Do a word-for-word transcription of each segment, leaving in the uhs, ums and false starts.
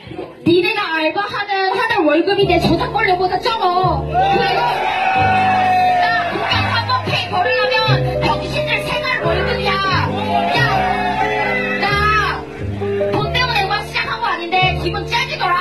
니네가 알바하는 한 달 월급이 내 저작권료보다 적어. 그래서 나 국가 한번 페이 벌으려면 병신들 생활 월급이야. 야, 나 돈 때문에 음악 시작한 거 아닌데 기분 째지더라.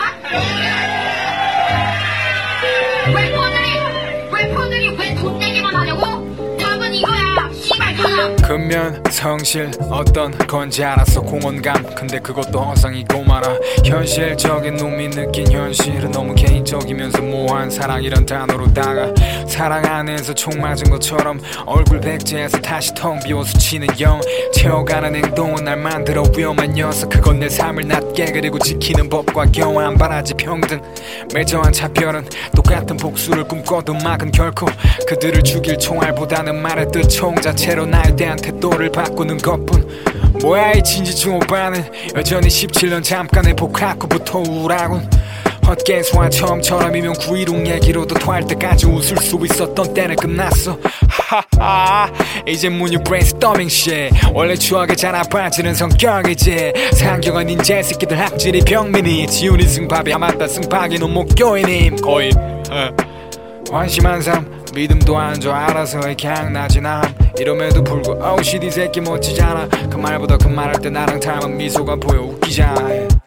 래퍼들이 래퍼들이 왜 돈 내기만 하냐고? 답은 이거야. 씨발 전화. 근면 성실 어떤 건지 알았어. 공헌감 근데 그것도 허상이고 말아. 현실적인 놈이 느낀 현실은 너무 개인적이면서 모호한 사랑이란 단어로다가 사랑 안에서 총 맞은 것처럼 얼굴 백지에서 다시 텅 비워서 치는 영 채워가는 행동은 날 만들어 위험한 녀석. 그건 내 삶을 낮게 그리고 지키는 법과 경한 바라지 평등 매정한 차별은 똑같은 복수를 꿈꿔도 막은 결코 그들을 죽일 총알보다는 말의 뜻 총 자체로 나에 대한 태도를 바꾸는 것뿐. 뭐야 이 진지충 오빠는 여전히 십칠 년 잠깐의 복학 후부터 우울하군. 헛개소한 처음처럼이면 구일육 얘기로도 토할 때까지 웃을 수 있었던 때는 끝났어. 하하 이제 문유 브레인스토밍 shit. 원래 추억에 잘 아파지는 성격이지. 상경한 인재 새끼들 학질이 병민이 지훈이 승밥이 아맞다 승박이는 목교이님 거의 어. 관심한 삶 믿음도 안 줘 알아서 그냥 나지남 이럼에도 불구하고 오씨디 새끼 멋지잖아. 그 말보다 그 말할 때 나랑 닮은 미소가 보여 웃기잖아.